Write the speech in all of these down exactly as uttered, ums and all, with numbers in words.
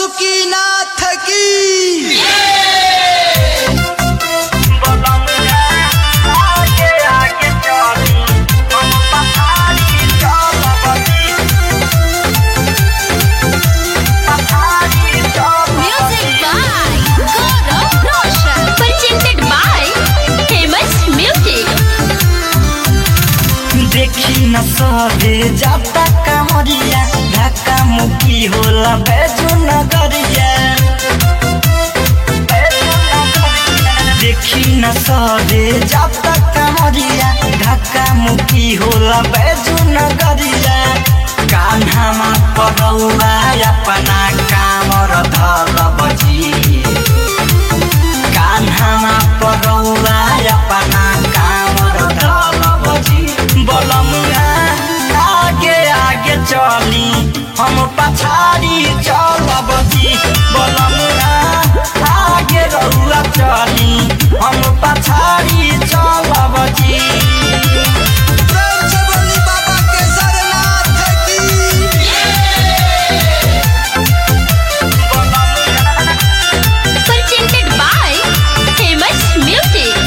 वासुकीनाथ की देखी न सहे जाता कमरिया धक्का मुक्की होला बैजू नगरिया। देखी न सहे जाता कमरिया धक्का मुक्की होला बैजू नगरिया। कान्हा पड़ौआ अपना कामर धल बजी, कान्हा पड़ौआ अपना कामर धल बजी। बलमुआ आगे आगे चली हम पछाड़ी चलब जी, बलमुआ आगे रउआ चली हम पछाड़ी चलब जी। बाबा केदारनाथ की presented by famous music।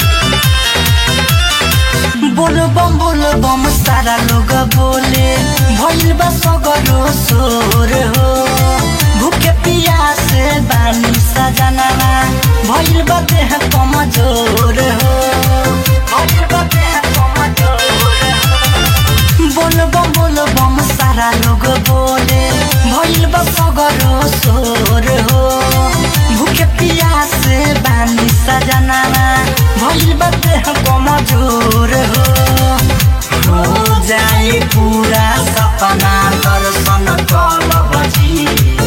बोल बम बोल बम सारा लोग बोले भइल बा सगरो सोर हो। भूखे पियासे बानी सजनवा भइल बा देह कमजोर हो, भइल बा देह कमजोर हो। बोल बम बोल बम सारा लोग बोले भइल बा सगरो सोर हो। भूखे पियासे बानी सजनवा भइल बा देह कमजोर हो। हो जाए पूरा सपना दर्शन कलब जी,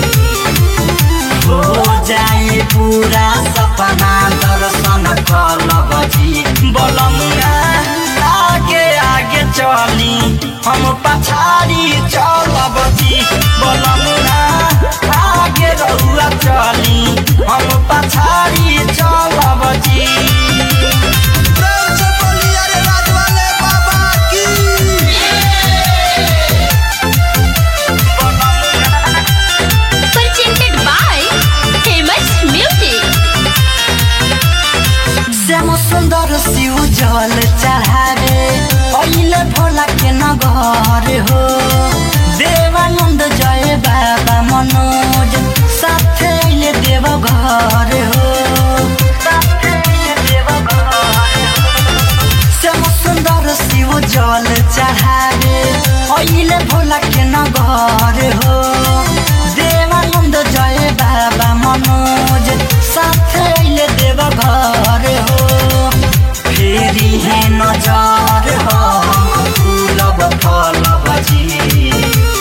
हो जाए पूरा सपना दर्शन कलब जी। बलमुआ आगे आगे चली हम पछाड़ी चलब जी, बलमुआ आगे रउआ चली हम पछाड़ी चलब जी। presented by famous music। Shyam सुंदर शिव जल चढ़ावे पहले भोला के नगर हो। देवानंद जय बाबा मनोज साथे अइले देव घर हो, साथे अइले देव घर हो। श्याम सुंदर शिव जल चढ़ावे पहले भोला के नगर हो। देवानंद जय बाबा मनोज साथे अइले देव घर हो। फेरी है नजर हो फूलब फलब जी,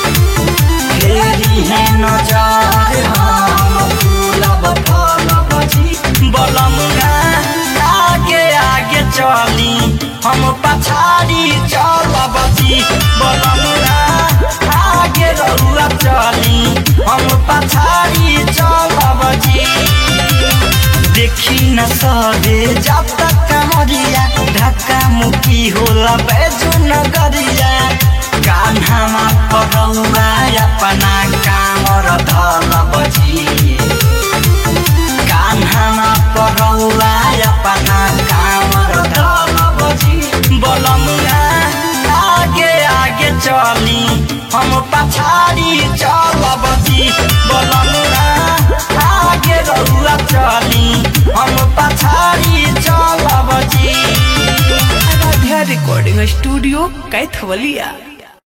फेरी है नजर हम फूलब फलब जी। बलमुआ आगे आगे चली हम पछाड़ी चलब जी, बलमुआ आगे रउआ चली हम पछाड़ी चलब जी। देखी न सहे जाता कमरिया धक्का मुक्की होला बैजू नगरिया। कान्हा पड़ौआ अपना कामर धल बजी, कान्हा पड़ौआ अपना कामर धल बजी। बलमुआ आगे आगे चली हम पछाड़ी चलब जी, बलमुआ आगे रउआ चली हम पछाड़ी चलब जी। Aradhya recording studio Kaithwalia.